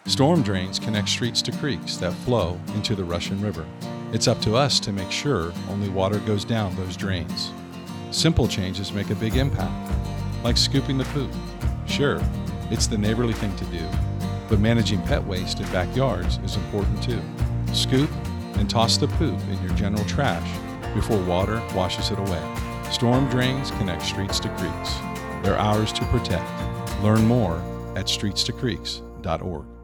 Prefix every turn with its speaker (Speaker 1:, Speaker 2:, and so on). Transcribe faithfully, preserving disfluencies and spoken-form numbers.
Speaker 1: Storm drains connect streets to creeks that flow into the Russian River. It's up to us to make sure only water goes down those drains. Simple changes make a big impact, like scooping the poop. Sure, it's the neighborly thing to do, but managing pet waste in backyards is important too. Scoop and toss the poop in your general trash before water washes it away. Storm drains connect streets to creeks. They're ours to protect. Learn more at streets to creeks dot org.